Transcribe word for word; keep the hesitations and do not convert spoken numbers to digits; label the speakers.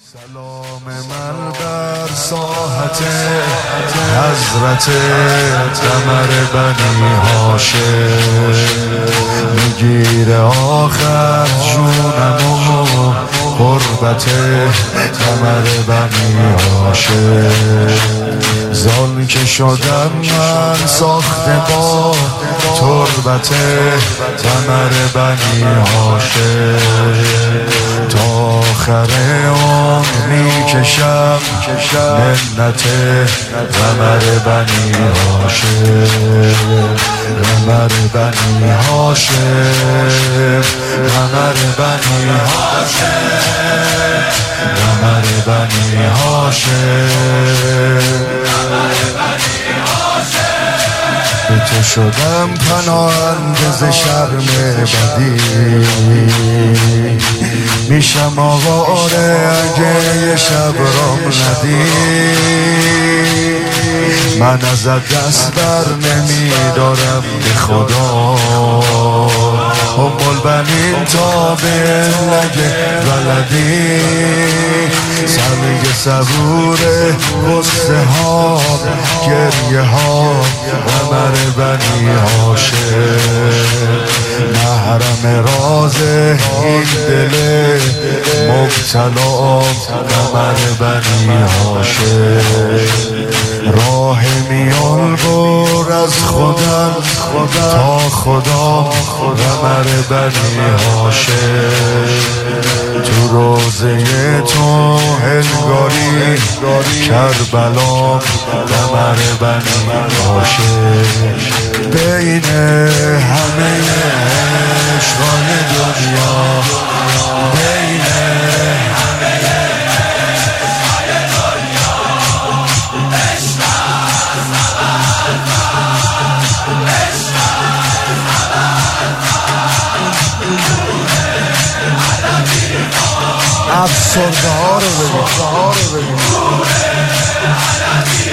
Speaker 1: سلام من بر ساحت حضرت قمر بنی هاشم، میگیره آخر جونمو قربت قمر بنی هاشم. زال که شدم من ساخته با تربت قمر بنی هاشم، تا آخر عمر میکشم منت قمر بنی هاشم. قمر بنی هاشم، قمر بنی هاشم، قمر بنی هاشم، به تو شدم پناهنده ز شرم بدی، میشم آواره اگه یه شب رام ندی. من ازت دست بر نمیدارم به خدا، ام البنین تا به لگه ولدی. سرگ صبور غصه ها گریه ها قمر بنی هاشم، محرم راز این دل مبتلا قمر بنی هاشم. راه میان بر از خودم تا خدا قمر بنی هاشم. تو روزه تو هنگاری کربلا قمر بنی هاشم. بین همه عشقان دنیا، بین همه عشقان دنیا، عشق از افسرده ها رو بگید